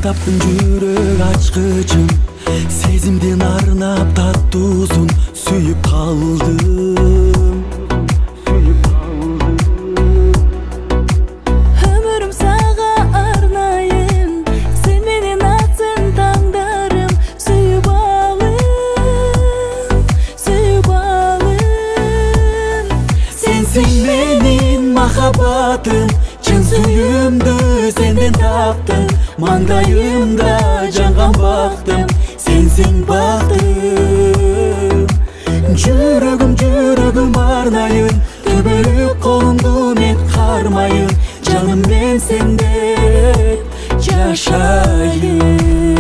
таптым жүрөк ачкычын, сезимдин арнап таттуусун сүйүп калдым. Ömürüm sağa arnayın, sen menен atсын таңдарым, сүйүп алым, сүйүп алым. Сенсиң менин махаббатым, чын сүйүмдү сенден таптым, маңдайымда жанган бактым, сенсиң бактым. Жүрөгүм арнайын, төбөлүп колумду мен кармайын, жаным мен сенде жашайын.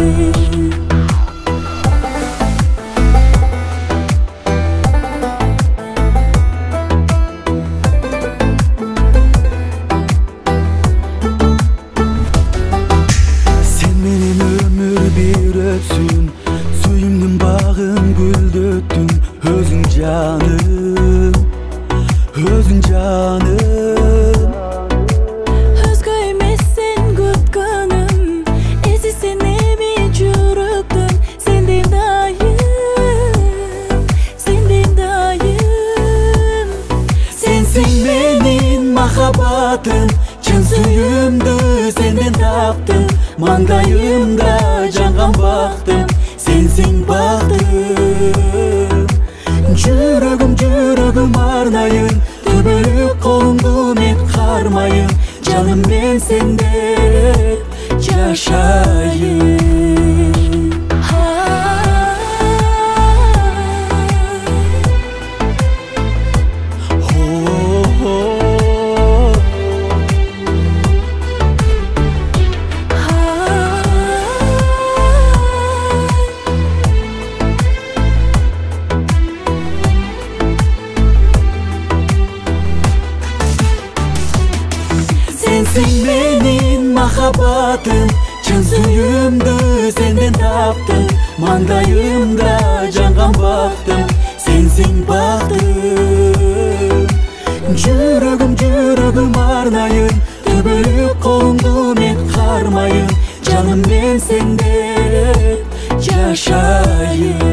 Suyumdun bağın güldüttün, özün canım, özün canım. Özgö emessin kutkanım, ezi sen emi жүрөктүн, сенден дайым, сенден дайым. Sensin benim махаббатым, чын сүйүмдү сенден таптым, маңдайымда жанган бактым, сенсиң бактым. Жүрөгүм арнайын, төбөлүп колумду мен кармайын, жаным мен сенде жашайын. Sensin benim махаббатым, чын сүйүмдү сенден таптым, маңдайымда жанган бактым, сенсиң бактым. Жүрөгүм арнайын, төбөлүп колумду мен кармайын, жаным мен сенде жашайын.